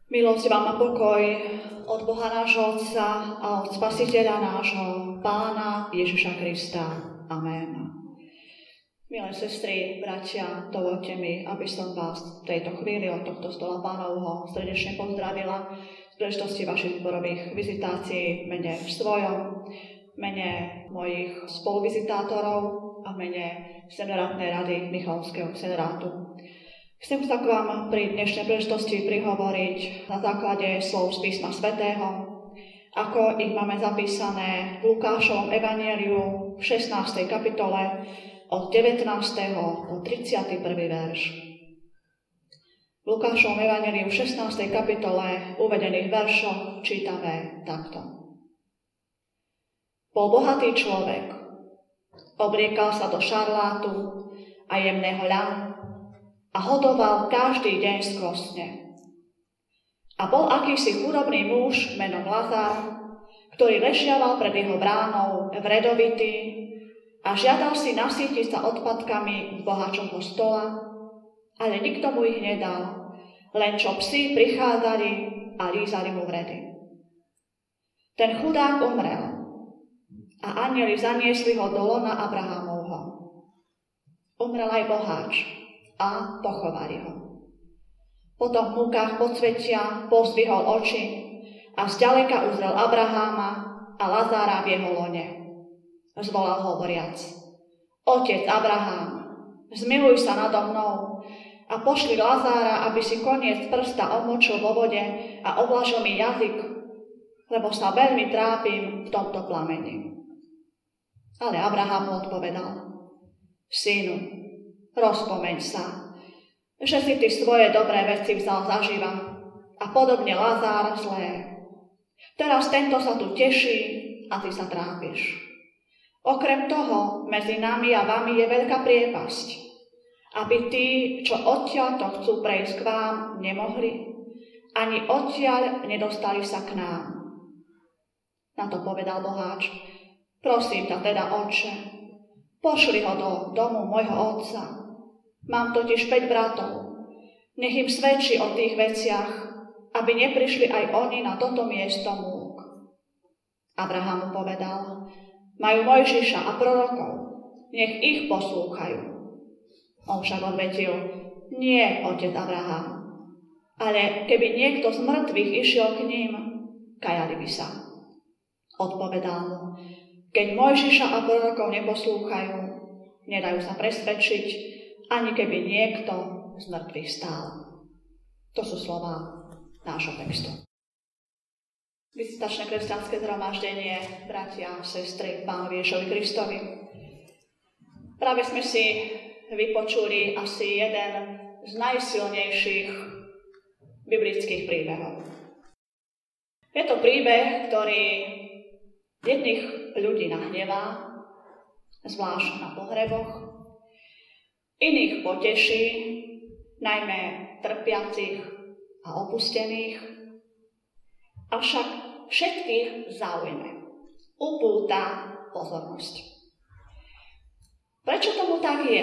Milosť vám a pokoj od Boha nášho Otca a od Spasiteľa nášho, Pána Ježiša Krista. Amen. Milé sestry, bratia, dovoľte mi, aby som vás v tejto chvíli od tohto stola Pánovho srdečne pozdravila z príležitosti vašich zborových vizitácií v mene svojom, v mene mojich spoluvizitátorov a v mene Senerátnej rady Michalovského senerátu. Chcem sa k vám pri dnešnej príležitosti prihovoriť na základe slov z písma svätého, ako ich máme zapísané v Lukášovom evanjeliu v 16. kapitole od 19. do 31. verš. V Lukášovom evanjeliu v 16. kapitole uvedených veršoch čítame takto. Bol bohatý človek, obliekal sa do šarlátu a jemného ľanu a hodoval každý deň skvostne. A bol akýsi chudobný muž menom Lazar, ktorý ležiaval pred jeho bránou vredovitý a žiadal si nasýtiť sa odpadkami z boháčovho stola, ale nikto mu ich nedal, len čo psi prichádzali a lízali mu vredy. Ten chudák umrel a anjeli zaniesli ho do lona Abrahámovho. Umrel aj boháč a pochovali ho. Potom v múkach podsvetia pozdvihol oči a zďaleka uzrel Abraháma a Lazára v jeho lone. Zvolal hovoriac: Otec Abrahám, zmiluj sa nado mnou a pošli Lazára, aby si koniec prsta omočil vo vode a oblažil mi jazyk, lebo sa veľmi trápim v tomto plameni. Ale Abrahám mu odpovedal: Synu, rozpomeň sa, že si ty svoje dobré veci vzal zaživa a podobne Lazár zlé. Teraz tento sa tu teší a ty sa trápiš. Okrem toho, medzi nami a vami je veľká priepasť, aby tí, čo odtiaľto chcú prejsť k vám, nemohli, ani odtiaľ nedostali sa k nám. Na to povedal boháč: Prosím ťa teda, otče, pošli ho do domu môjho otca. Mám totiž 5 bratov. Nech im svedčí o tých veciach, aby neprišli aj oni na toto miesto múk. Abraham mu povedal: Majú Mojžiša a prorokov, nech ich poslúchajú. On však odvetil: Nie, otec Abraham, ale keby niekto z mŕtvych išiel k ním, kajali by sa. Odpovedal mu: Keď Mojžiša a prorokov neposlúchajú, nedajú sa presvedčiť, ani keby niekto z mŕtvych stál. To sú slová nášho textu. Vizitačné kresťanské zhromaždenie, bratia a sestry, Pánovi Ježišovi Kristovi. Práve sme si vypočuli asi jeden z najsilnejších biblických príbehov. Je to príbeh, ktorý jedných ľudí nahnevá, zvlášť na pohreboch, iných poteší, najmä trpiacich a opustených, avšak všetkých zaujme, upúta pozornosť. Prečo tomu tak je?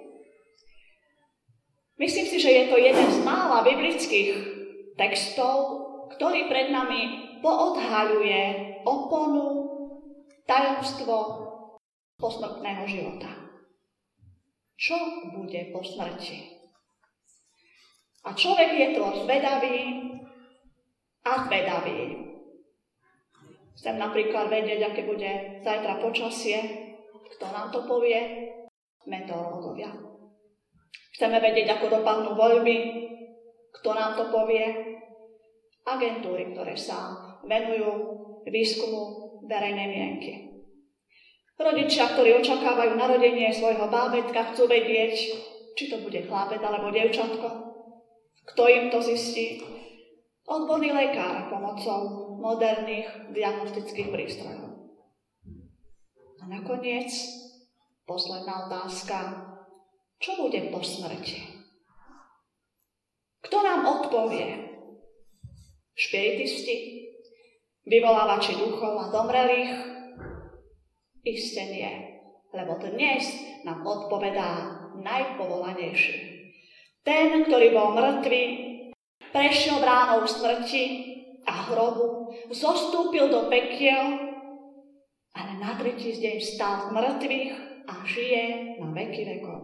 Myslím si, že je to jeden z mála biblických textov, ktorý pred nami poodhaľuje oponu, tajomstvo posmrtného života. Čo bude po smrti? A človek je to zvedavý a zvedavý. Chcem napríklad vedieť, aké bude zajtra počasie. Kto nám to povie? Meteorológovia. Chceme vedieť, ako dopadnú voľby. Kto nám to povie? Agentúry, ktoré sa venujú výskumu verejnej mienky. Rodičia, ktorí očakávajú narodenie svojho bábätka, chcú vedieť, či to bude chlapec alebo dievčatko. Kto im to zistí? Odborný lekár pomocou moderných diagnostických prístrojov. A nakoniec posledná otázka: čo bude po smrti? Kto nám odpovie? Špiritisti? Vyvolávači duchov a zomrelých? Iste nie, lebo dnes nám odpovedá najpovolanejší. Ten, ktorý bol mŕtvý prešiel bránou smrti a hrobu, zostúpil do pekiel, ale na tretí deň vstal z mŕtvych a žije na veky vekov.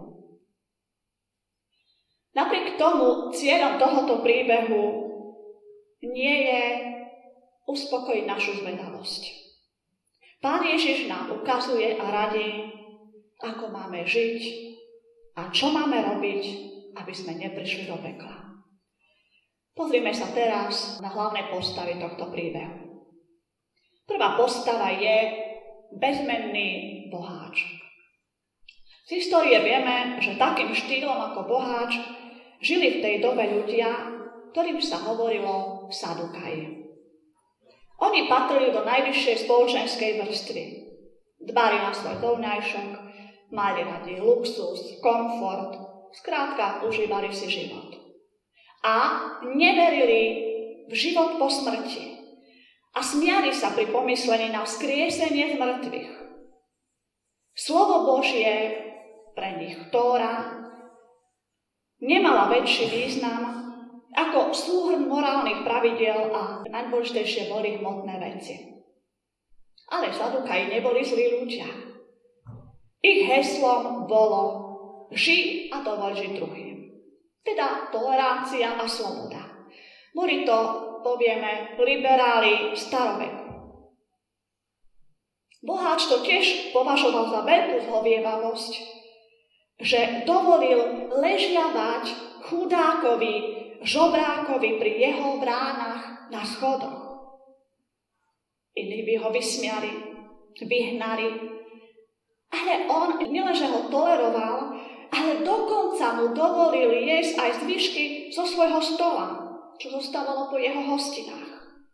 Napriek tomu cieľom tohoto príbehu nie je uspokojiť našu zvedavosť. Pán Ježiš nám ukazuje a radí, ako máme žiť a čo máme robiť, aby sme neprišli do pekla. Pozrime sa teraz na hlavné postavy tohto príbehu. Prvá postava je bezmenný boháč. Z histórie vieme, že takým štýlom ako boháč žili v tej dobe ľudia, ktorým sa hovorilo Sadukaji. Oni patrili do najvyššej spoločenskej vrstvy. Dbali na svoj voľňajšok, mali radi luxus, komfort, skrátka užívali si život. A neverili v život po smrti. A smiali sa pri pomyslení na vzkriesenie z mŕtvych. Slovo Božie, pre nich Tóra, nemala väčší význam ako súhrn morálnych pravidiel a najdôležitejšie boli hmotné veci. Ale Sadukaji neboli zlí ľudia. Ich heslom bolo ži a dovoľ žiť druhým. Teda tolerancia a sloboda. Boli to, povieme, liberáli staroveku. Boháč to tiež považoval za veľkú zhovievavosť, že dovolil ležiavať chudákovi, žobrákovi pri jeho bránach na schodoch. Iní by ho vysmiali, vyhnali, ale on nielenže ho toleroval, ale dokonca mu dovolil jesť aj zvyšky zo svojho stola, čo zostávalo po jeho hostinách.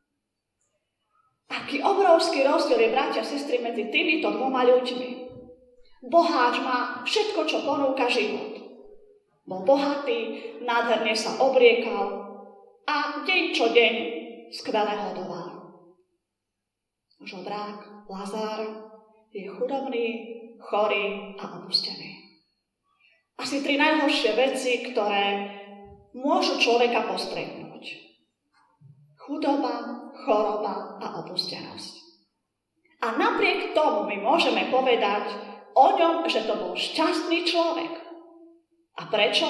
Aký obrovský rozdiel je, bratia a sestry, medzi týmito dvoma ľuďmi. Boháč má všetko, čo ponúka život. Bol bohatý, nádherne sa obliekal a deň čo deň skvele hodoval. Žobrák, Lazár, je chudobný, chorý a opustený. Asi 3 najhoršie veci, ktoré môžu človeka postretnúť. Chudoba, choroba a opustenosť. A napriek tomu my môžeme povedať o ňom, že to bol šťastný človek. A prečo?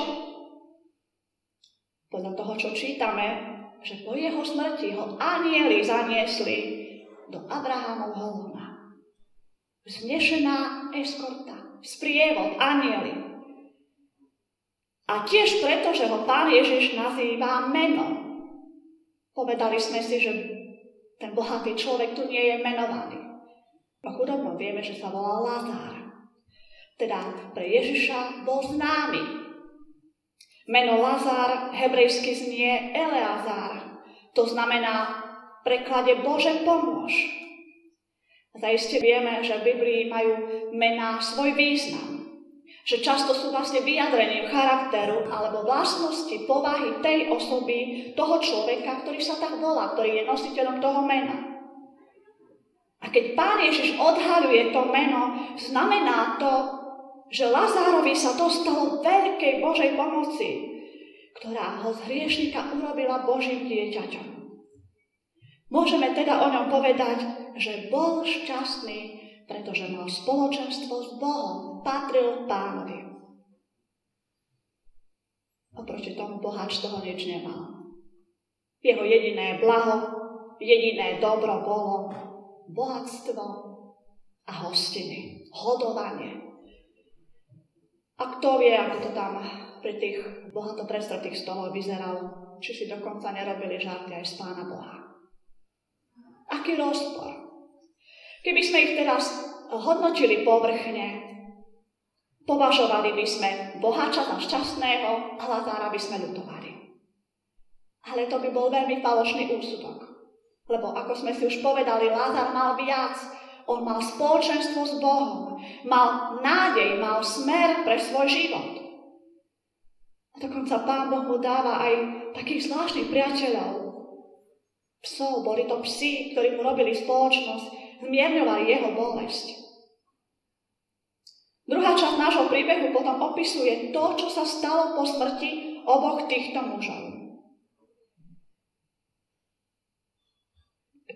Podľa toho, čo čítame, že po jeho smrti ho anjeli zaniesli do Abrahámovho lona. Vznešená eskorta, sprievod anjeli. A tiež preto, že ho Pán Ježiš nazýva menom. Povedali sme si, že ten bohatý človek tu nie je menovaný. O chudobnom vieme, že sa volá Lazár. Teda pre Ježiša bol známy. Meno Lazár hebrejsky znie Eleazár. To znamená v preklade Bože pomôž. Zaiste vieme, že v Biblii majú mená svoj význam. Že často sú vlastne vyjadrením charakteru alebo vlastnosti, povahy tej osoby, toho človeka, ktorý sa tak volá, ktorý je nositeľom toho mena. A keď Pán Ježiš odhaľuje to meno, znamená to, že Lazárovi sa dostalo veľkej Božej pomoci, ktorá ho z hriešnika urobila Božím dieťaťom. Môžeme teda o ňom povedať, že bol šťastný, pretože mal spoločenstvo s Bohom, patril Pánovi. Oproti tomu boháč toho nič nemal. Jeho jediné blaho, jediné dobro bolo bohatstvo a hostiny, hodovanie. A kto vie, ako to tam pri tých bohato prestretých stoloch vyzeralo, či si dokonca nerobili žarty aj z Pána Boha. Aký rozpor. Keby sme ich teraz hodnotili povrchne, považovali by sme boháča za šťastného a Lazára by sme ľutovali. Ale to by bol veľmi falošný úsudok. Lebo ako sme si už povedali, Lazár mal viac. On mal spoločenstvo s Bohom, mal nádej, mal smer pre svoj život. A dokonca Pán Boh mu dáva aj takých zvláštnych priateľov. Psov, boli to psi, ktorí mu robili spoločnosť, zmierňovali jeho bolesť. Druhá časť nášho príbehu potom opisuje to, čo sa stalo po smrti oboch týchto mužov.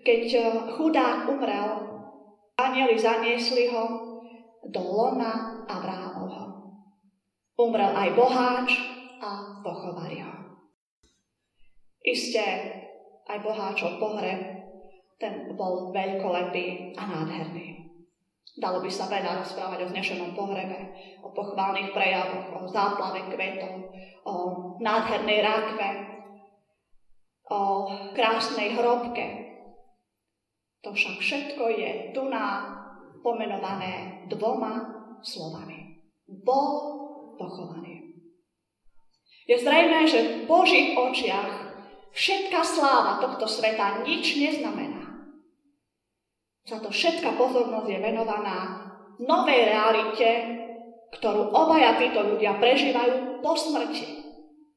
Keď chudák umrel, anjeli zaniesli ho do lona Abrahámovho. Umrel aj boháč a pochovali ho. Isté, aj boháčov pohreb, ten bol veľkolepý a nádherný. Dalo by sa veľa rozprávať o vznešenom pohrebe, o pochválnych prejavoch, o záplave kvetov, o nádhernej rakve, o krásnej hrobke. To však všetko je tu pomenované dvoma slovami. Bol pochovaný. Je zrejmé, že v Božích očiach všetká sláva tohto sveta nič neznamená. Za to všetká pozornosť je venovaná novej realite, ktorú obaja títo ľudia prežívajú po smrti.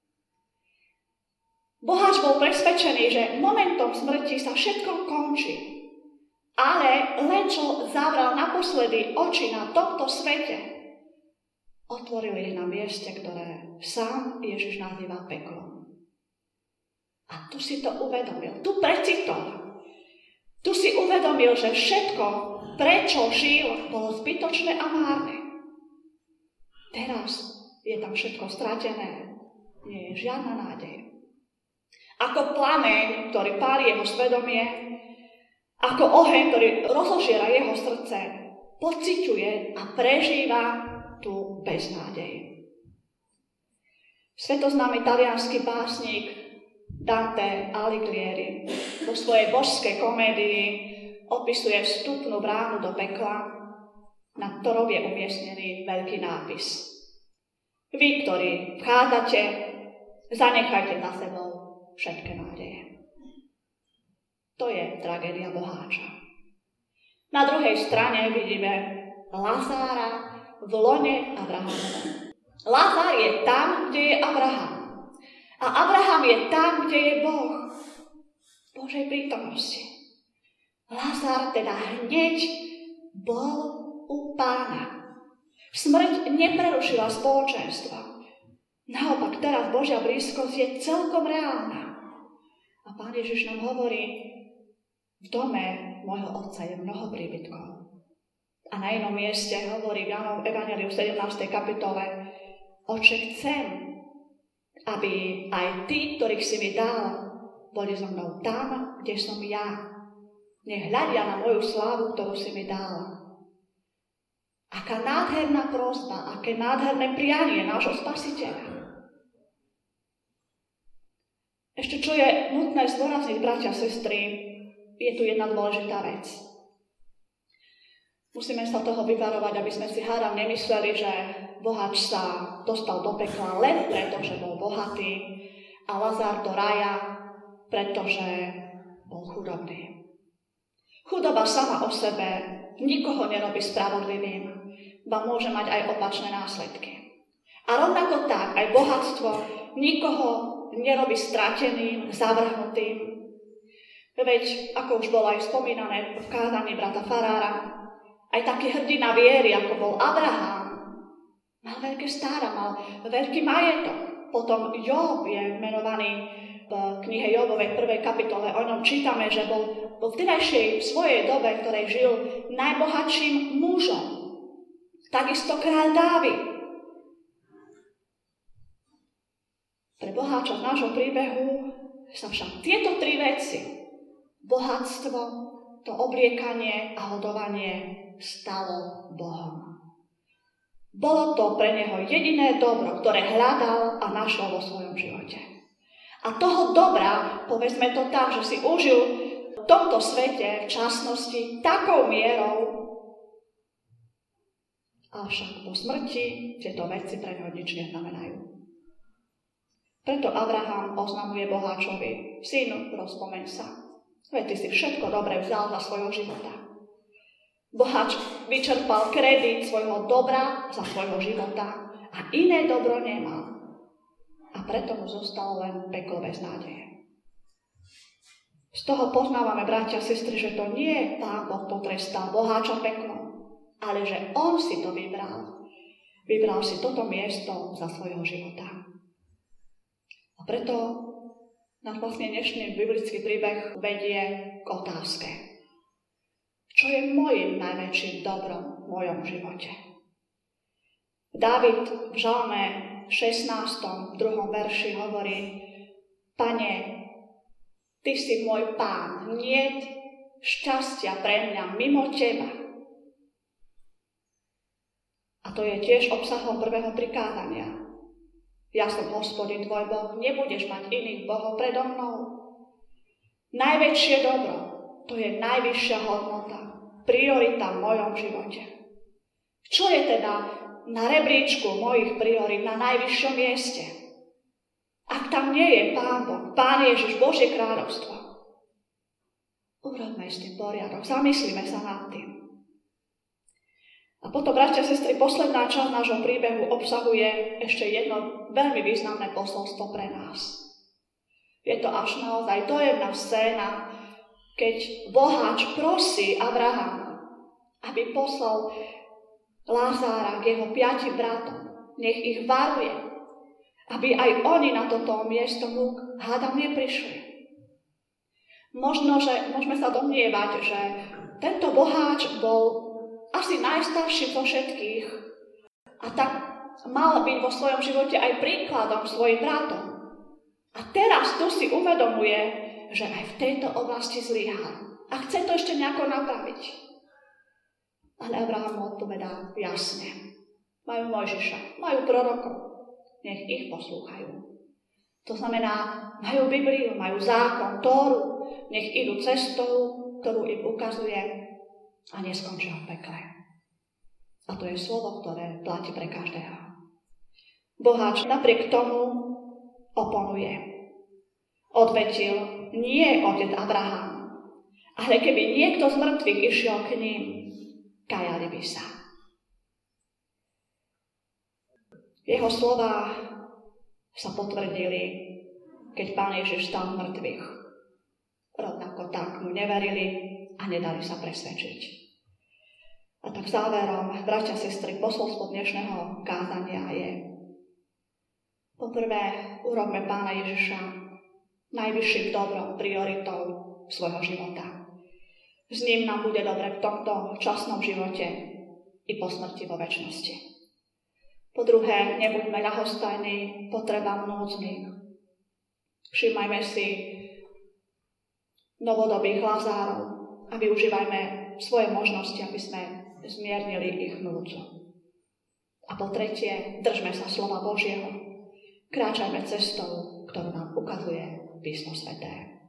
Boháč bol presvedčený, že momentom smrti sa všetko končí. Ale len čo zavral naposledy oči na tomto svete, otvoril ich na mieste, ktoré sám Ježiš nazýva peklom. A tu si to uvedomil, tu precitoval. Tu si uvedomil, že všetko, prečo žil, bolo zbytočné a márne. Teraz je tam všetko stratené. Nie je žiadna nádej. Ako plameň, ktorý páli jeho svedomie, ako oheň, ktorý rozožiera jeho srdce, pociťuje a prežíva tú beznádej. Svetoznámy taliansky básnik Dante Alighieri vo svojej božskej komédii opisuje vstupnú bránu do pekla, nad ktorou je umiestnený veľký nápis. Vy, ktorí vchádzate, zanechajte za sebou všetky nádeje. To je tragédia boháča. Na druhej strane vidíme Lazára v lone Abrahamova. Lázár je tam, kde je Abraham. A Abraham je tam, kde je Boh. V Božej prítomnosti. Lázár teda hneď bol u Pána. Smrť neprerušila spoločenstvo. Naopak teraz Božia blízkosť je celkom reálna. A Pán Ježiš nám hovorí, v dome môjho otca je mnoho príbytkov. A na inom mieste hovorí v Jánovom evanjeliu v 17. kapitole, Oče, chcem, aby aj tí, ktorých si mi dal, boli so mnou tam, kde som ja. Nech hľadia na moju slávu, ktorú si mi dal. Aká nádherná prosba, aké nádherné prianie nášho Spasiteľa. Ešte čo je nutné zdôrazniť, bratia a sestry, je tu jedna dôležitá vec. Musíme sa toho vyvarovať, aby sme si hádam nemysleli, že boháč sa dostal do pekla len preto, že bol bohatý a Lazár do raja, pretože bol chudobný. Chudoba sama o sebe nikoho nerobí spravodlivým, ba môže mať aj opačné následky. A rovnako tak aj bohatstvo nikoho nerobí strateným, zavrhnutým. Veď, ako už bolo aj spomínané v kázaní brata Farára, aj taký hrdina viery, ako bol Abraham, mal veľké stáda, mal veľký majetok. Potom Job je menovaný v knihe Jobovej 1. kapitole. O ňom čítame, že bol v vtedajšej svojej dobe, v ktorej žil, najbohatším mužom. Takisto kráľ Dávid. Pre boháča v nášho príbehu sa však tieto tri veci, bohatstvo, to obliekanie a hodovanie, stalo Bohom. Bolo to pre neho jediné dobro, ktoré hľadal a našiel vo svojom živote. A toho dobra, povedzme to tak, že si užil v tomto svete v časnosti takou mierou, avšak po smrti tieto veci pre neho nič neznamenajú. Preto Abraham oznamuje boháčovi, synu, rozpomeň sa. Veď ty si všetko dobre vzal za svojho života. Boháč vyčerpal kredit svojho dobra za svojho života a iné dobro nemal. A preto mu zostalo len peklo bez nádeje. Z toho poznávame, bratia a sestry, že to nie Pán Boh potrestal boháča peklom, ale že on si to vybral. Vybral si toto miesto za svojho života. A preto Náš vlastne dnešný biblický príbeh vedie k otázke. Čo je mojím najväčším dobrom v mojom živote? Dávid v žalme 16. 2. verši hovorí: Pane, Ty si môj Pán, niet šťastia pre mňa mimo Teba. A to je tiež obsahom prvého prikázania. Ja som Hospodin tvoj Boh, nebudeš mať iných bohov predo mnou. Najväčšie dobro, to je najvyššia hodnota, priorita v mojom živote. Čo je teda na rebríčku mojich priorit na najvyššom mieste? Ak tam nie je Pán Boh, Pán Ježiš, Božie kráľovstvo, urobme s tým poriadok, zamyslíme sa nad tým. A potom, bratia a sestry, posledná časť nášho príbehu obsahuje ešte jedno veľmi významné posolstvo pre nás. Je to až naozaj dojemná scéna, keď boháč prosí Abrahama, aby poslal Lázára k jeho 5 bratom, nech ich varuje, aby aj oni na toto miesto múk hádam neprišli. Možno, že môžeme sa domnievať, že tento boháč bol asi najstarší zo všetkých a tak mal byť vo svojom živote aj príkladom svojim bratom. A teraz tu si uvedomuje, že aj v tejto oblasti zlyhal a chce to ešte nejako napraviť. Ale Abraham mu odpovedá jasne. Majú Mojžiša, majú prorokov, nech ich poslúchajú. To znamená, majú Bibliu, majú zákon, Tóru, nech idú cestou, ktorú im ukazuje a neskončia v pekle. A to je slovo, ktoré platí pre každého. Boháč napriek tomu oponuje. Odvetil, nie otec Abraham, ale keby niekto z mŕtvych išiel k ním, kajali by sa. Jeho slová sa potvrdili, keď Pán Ježiš stal mŕtvych. Rovnako tak mu neverili a nedali sa presvedčiť. A tak záverom, bratia a sestry, posolstvo dnešného kázania je: poprvé, urobme Pána Ježiša najvyšším dobrom, prioritou svojho života. S ním nám bude dobre v tomto časnom živote i po smrti vo večnosti. Po druhé, nebuďme ľahostajní potrebám núdznych. Všímajme si novodobých Lazárov a využívajme svoje možnosti, aby sme zmiernili ich núdzu. A po tretie, držme sa slova Božieho. Kráčajme cestou, ktorú nám ukazuje Písmo sväté.